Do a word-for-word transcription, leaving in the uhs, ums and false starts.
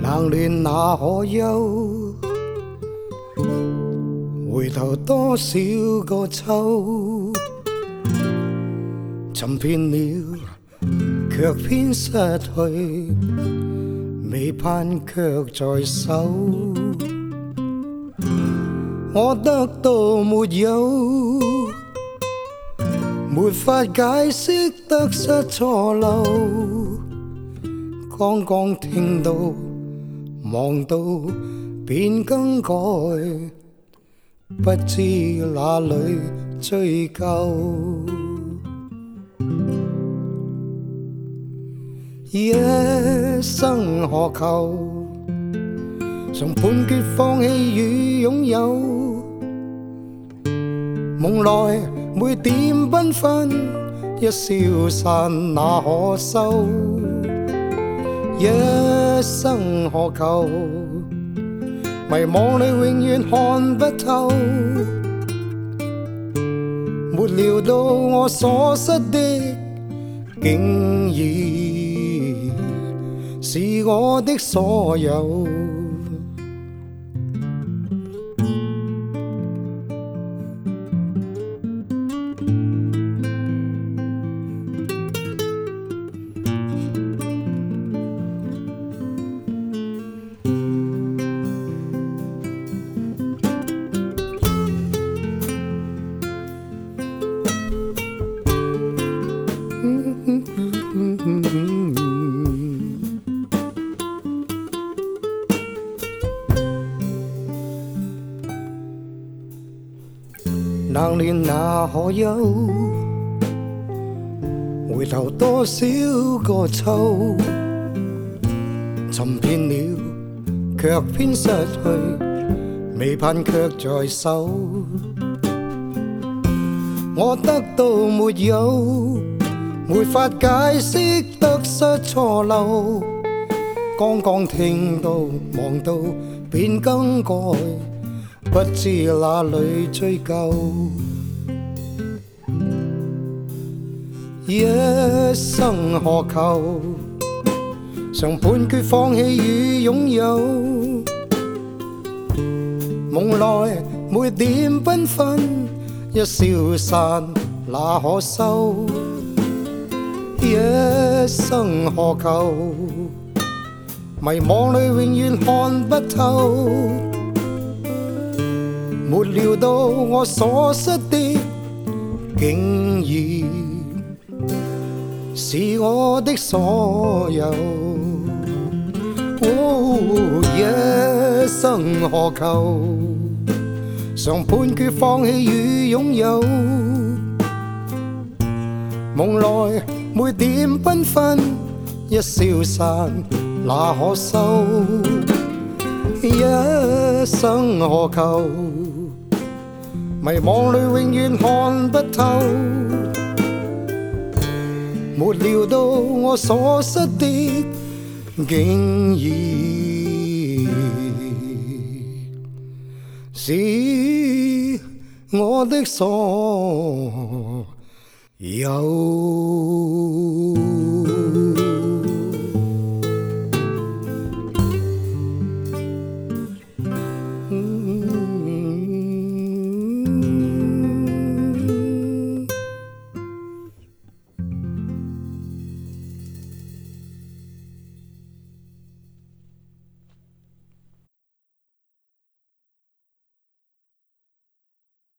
冷暖哪可休？回頭多少個秋，尋遍了，卻偏失去，未盼卻在手。我得到沒有？沒法解釋得失錯漏，剛剛聽到望到便更改，不知哪裏追究。一生何求？曾判決放棄與擁有，夢來每點繽紛，一消散哪可收？一生何求？迷惘裏永遠看不透，沒料到我所失的，竟然是我的所有。冷暖哪可休？回頭多少個秋，尋遍了，卻偏失去，未盼卻在手。我得到沒有？沒法解釋得失錯漏，剛剛聽到望到便更改，不知哪裏追究。一生何求？常判決放棄與擁有，夢來每點繽紛，一消散哪可收？一生何求？迷惘裏永遠看不透，沒料到我所失的，竟然是我的所有。哦，一生何求？常判決放棄與擁有，夢來每點繽紛，一消散哪可收？一生何求？迷惘裏永遠看不透，沒料到我所失的，竟然是我的所有。